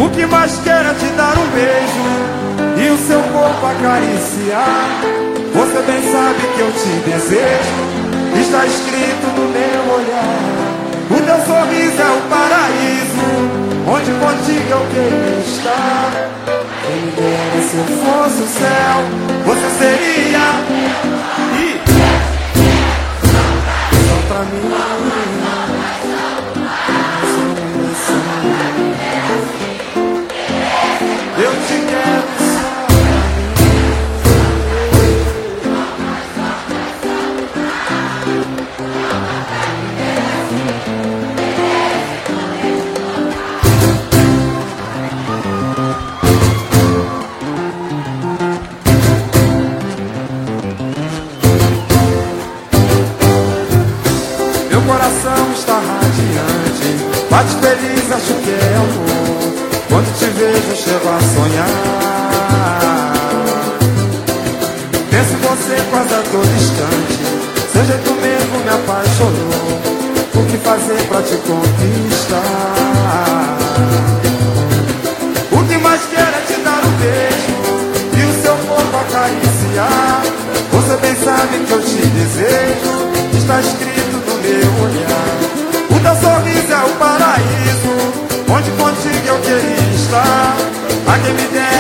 O que mais quero é te dar um beijo e o seu corpo acariciar. Você bem sabe que eu te desejo, está escrito no meu olhar. O teu sorriso é o paraíso, onde contigo eu queria estar. Quem me dera se eu fosse o céu, você seria. E só pra mim. Eu te quero só meu coração está radiante, bate feliz, acho que é amor. Quando te vejo, chego a sonhar. Penso em você quase a todo instante. Seu jeito mesmo me apaixonou. O que fazer pra te conquistar? O que mais quero é te dar um beijo e o seu corpo acariciar. Você bem sabe que eu te desejo, está escrito no meu olhar. O teu sorriso é o paraíso, onde contigo eu queria estar. A quem me der